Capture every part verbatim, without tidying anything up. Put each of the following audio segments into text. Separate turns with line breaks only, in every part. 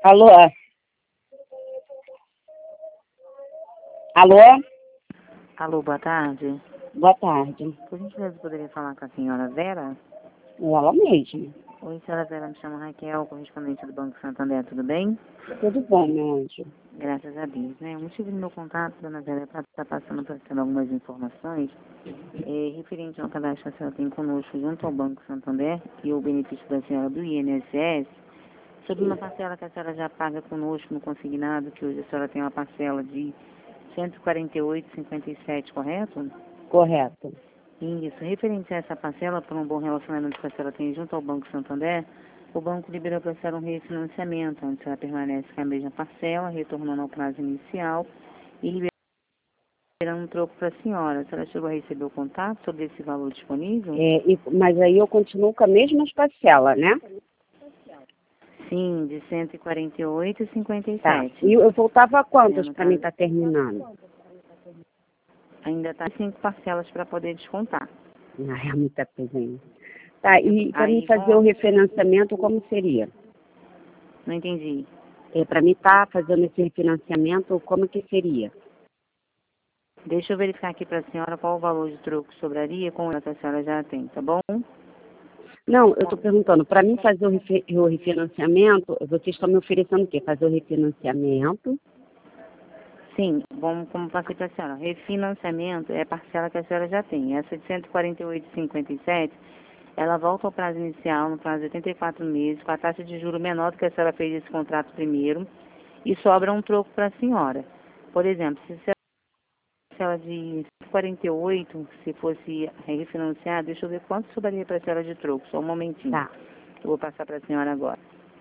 Alô? Alô?
Alô, boa tarde.
Boa tarde.
Por gentileza, poderia falar com a senhora Vera?
Ela mesma.
Oi, senhora Vera, me chamo Raquel, correspondente do Banco Santander, tudo bem?
Tudo bom, meu anjo?
Graças a Deus, né? O motivo do meu contato, dona Vera, é para estar passando para a senhora algumas informações é, referente ao cadastro que a senhora tem conosco junto ao Banco Santander e o benefício da senhora do I N S S, sobre uma parcela que a senhora já paga conosco no consignado, que hoje a senhora tem uma parcela de cento e quarenta e oito vírgula cinquenta e sete, correto?
Correto.
Isso, referente a essa parcela, por um bom relacionamento que a senhora tem junto ao Banco Santander, o banco liberou para a senhora um refinanciamento, onde a senhora permanece com a mesma parcela, retornando ao prazo inicial e liberando um troco para a senhora. A senhora chegou a receber o contato sobre esse valor disponível?
É, e, mas aí eu continuo com a mesma parcela, né?
Sim, de cento e quarenta e oito vírgula cinquenta e
Tá.
sete.
E eu voltava a quantas
É, no
para mim
caso,
estar terminando?
ainda está cinco parcelas para poder descontar.
Ah, é muita coisa ainda. Tá, e para mim
Aí,
fazer o
bom,
refinanciamento, como seria?
não entendi.
É, para mim estar fazendo esse refinanciamento, como que seria?
Deixa eu verificar aqui para a senhora qual o valor de troco que sobraria com o que a senhora já tem, tá bom?
Não, eu estou perguntando, para mim fazer o, refi- o refinanciamento, vocês estão me oferecendo o quê? Fazer o refinanciamento?
Sim, vamos, como passei para a senhora, refinanciamento é a parcela que a senhora já tem. Essa de cento e quarenta e oito vírgula cinquenta e sete, ela volta ao prazo inicial, no prazo de oitenta e quatro meses, com a taxa de juro menor do que a senhora fez esse contrato primeiro, e sobra um troco para a senhora. Por exemplo, se a parcela de cento e quarenta e oito, se fosse refinanciar, deixa eu ver quanto sobraria para a senhora de troco, só um momentinho.
Tá.
Eu vou passar para a senhora agora.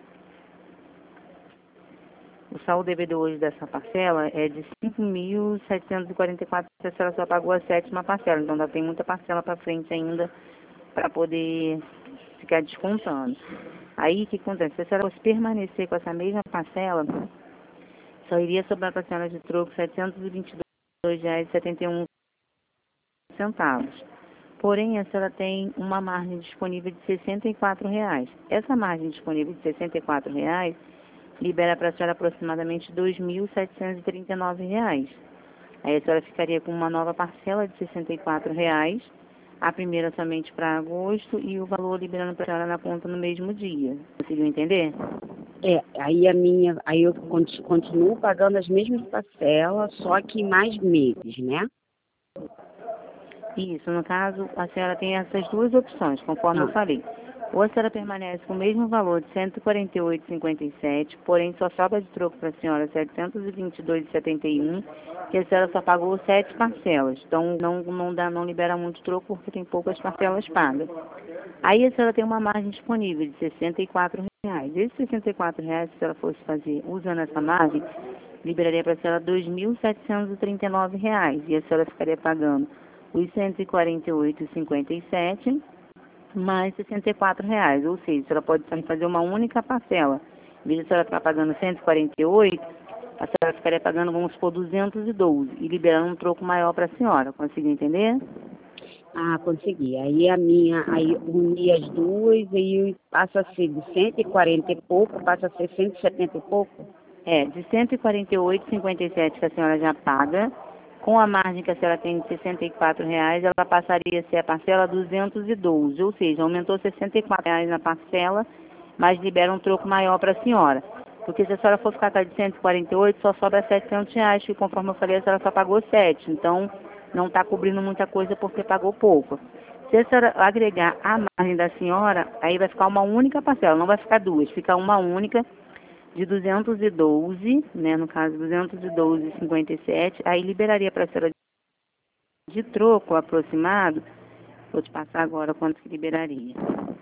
O saldo devido hoje dessa parcela é de cinco mil setecentos e quarenta e quatro reais, a senhora só pagou a sétima parcela, então ainda tem muita parcela para frente ainda para poder ficar descontando. Aí o que acontece? Se a senhora fosse permanecer com essa mesma parcela, só iria sobrar para a senhora de troco setecentos e vinte e dois reais e setenta e um centavos. Porém, a senhora tem uma margem disponível de sessenta e quatro reais. Essa margem disponível de sessenta e quatro reais libera para a senhora aproximadamente dois mil setecentos e trinta e nove reais. Aí a senhora ficaria com uma nova parcela de sessenta e quatro reais, a primeira somente para agosto e o valor liberando para a senhora na conta no mesmo dia. Conseguiu entender?
É, aí a minha, aí eu conti- continuo pagando as mesmas parcelas, só que em mais meses, né?
Isso, no caso, a senhora tem essas duas opções, conforme eu
Ah,
falei. Ou a senhora permanece com o mesmo valor de cento e quarenta e oito vírgula cinquenta e sete, porém só sobra de troco para a senhora setecentos e vinte e dois vírgula setenta e um, que a senhora só pagou sete parcelas. Então não, não, dá, não libera muito troco porque tem poucas parcelas pagas. Aí a senhora tem uma margem disponível de sessenta e quatro reais. Esses sessenta e quatro reais, se a senhora fosse fazer usando essa margem, liberaria para a senhora dois mil setecentos e trinta e nove reais. E a senhora ficaria pagando os cento e quarenta e oito vírgula cinquenta e sete mais sessenta e quatro reais. Ou seja, a senhora pode também fazer uma única parcela. Em vez de a senhora ficar pagando cento e quarenta e oito, a senhora ficaria pagando, vamos supor, duzentos e doze e liberando um troco maior para a senhora. Conseguiu entender?
ah, consegui. Aí a minha, aí uni as duas, aí passa a ser de cento e quarenta e pouco, passa a ser cento e setenta e pouco.
É, de cento e quarenta e oito vírgula cinquenta e sete que a senhora já paga, com a margem que a senhora tem de sessenta e quatro reais, ela passaria a ser a parcela duzentos e doze, ou seja, aumentou sessenta e quatro reais na parcela, mas libera um troco maior para a senhora. Porque se a senhora for ficar com a de cento e quarenta e oito, só sobra setecentos reais, que conforme eu falei, a senhora só pagou sete, então não está cobrindo muita coisa porque pagou pouco. Se a senhora agregar a margem da senhora, aí vai ficar uma única parcela, não vai ficar duas, fica uma única, de duzentos e doze, né, no caso duzentos e doze vírgula cinquenta e sete, aí liberaria para a senhora de troco aproximado, vou te passar agora quanto que liberaria.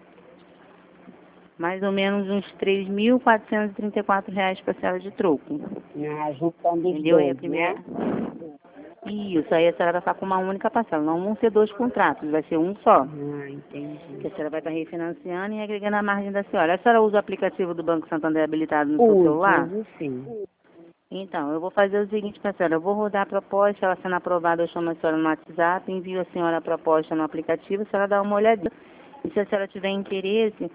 Mais ou menos uns três mil quatrocentos e trinta e quatro reais para a senhora de troco.
Ah, juntando os
Entendeu? Aí a
dois,
primeira.
né?
Isso, aí a senhora vai ficar com uma única parcela. Não vão ser dois contratos, vai ser um só.
Ah, entendi.
Que a senhora vai estar refinanciando e agregando a margem da senhora. A senhora usa o aplicativo do Banco Santander habilitado no seu
Uso,
celular?
uso sim.
Então, eu vou fazer o seguinte para a senhora. Eu vou rodar a proposta, ela sendo aprovada, eu chamo a senhora no WhatsApp, envio a senhora a proposta no aplicativo, a senhora dá uma olhadinha. E se a senhora tiver interesse,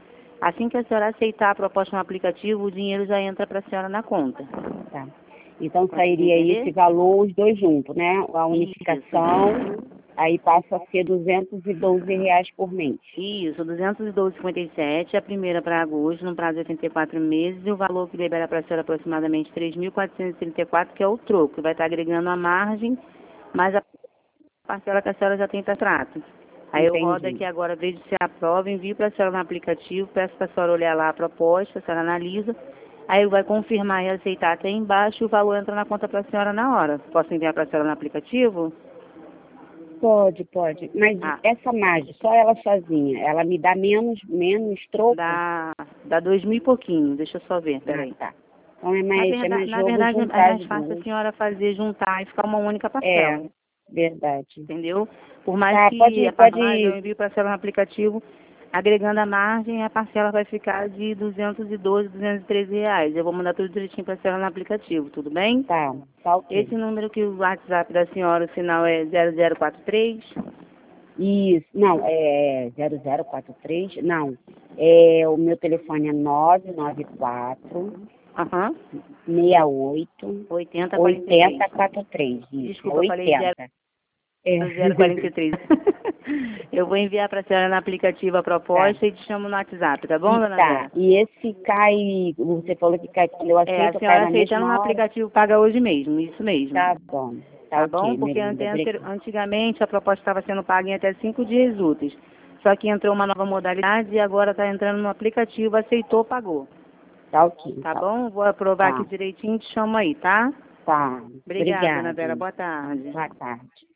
Assim que a senhora aceitar a proposta no aplicativo, o dinheiro já entra para a senhora na conta.
Tá. Então sairia aí esse valor, os dois juntos, né? A unificação, isso. Aí passa a ser duzentos e doze reais por mês.
Isso, duzentos e doze vírgula cinquenta e sete, a primeira para agosto, no prazo de oitenta e quatro meses, e o valor que libera para a senhora aproximadamente três mil quatrocentos e trinta e quatro, que é o troco, que vai estar agregando a margem, mais a parcela que a senhora já tem para trato. Aí
Entendi.
eu rodo aqui agora, vejo se aprova, envio para a senhora no aplicativo, peço para a senhora olhar lá a proposta, a senhora analisa, aí vai confirmar e aceitar até embaixo e o valor entra na conta para a senhora na hora. Posso enviar para a senhora no aplicativo?
Pode, pode. Mas
Ah.
essa margem, só ela sozinha, ela me dá menos, menos troco?
Dá, dá dois mil e pouquinho, deixa eu só ver, peraí.
Ah, tá. Então é mais,
na verdade,
é mais
na
jogo
verdade
juntar
é mais
as
fácil
duas.
a senhora fazer, juntar e ficar uma única parcela.
É, verdade.
Entendeu? Por mais
Tá,
que
pode,
a
pode...
margem eu envio para a senhora no aplicativo, agregando a margem, a parcela vai ficar de duzentos e doze, duzentos e treze reais. Eu vou mandar tudo direitinho para a senhora no aplicativo, tudo bem?
Tá, tá ok.
Esse número que o WhatsApp da senhora, o final é zero zero quatro três?
Isso, não, é zero zero quatro três, não, é, o meu telefone é nove nove quatro,
Aham.
seis oito,
oitenta
quarenta e três, isso,
Desculpa, eu
é
falei zero.
oitenta. É.
zero quarenta e três. Eu vou enviar para a senhora no aplicativo a proposta
Tá.
e te chamo no WhatsApp, tá bom,
E
dona
tá,
Vera?
e esse cai, você falou que cai, quando eu
É, a
aceito, cai
senhora
na
aceitando no
mesma hora?
aplicativo paga hoje mesmo, isso mesmo.
Tá bom, tá,
Tá
ok,
bom? Porque
Melinda,
ante-
obrigada.
antigamente a proposta estava sendo paga em até cinco dias úteis. Só que entrou uma nova modalidade e agora está entrando no aplicativo, aceitou, pagou.
Tá ok,
Tá
tá,
bom? Vou aprovar aqui
tá,
direitinho e te chamo aí, tá?
tá,
Obrigada, dona
obrigada,
Vera. Boa tarde.
boa tarde.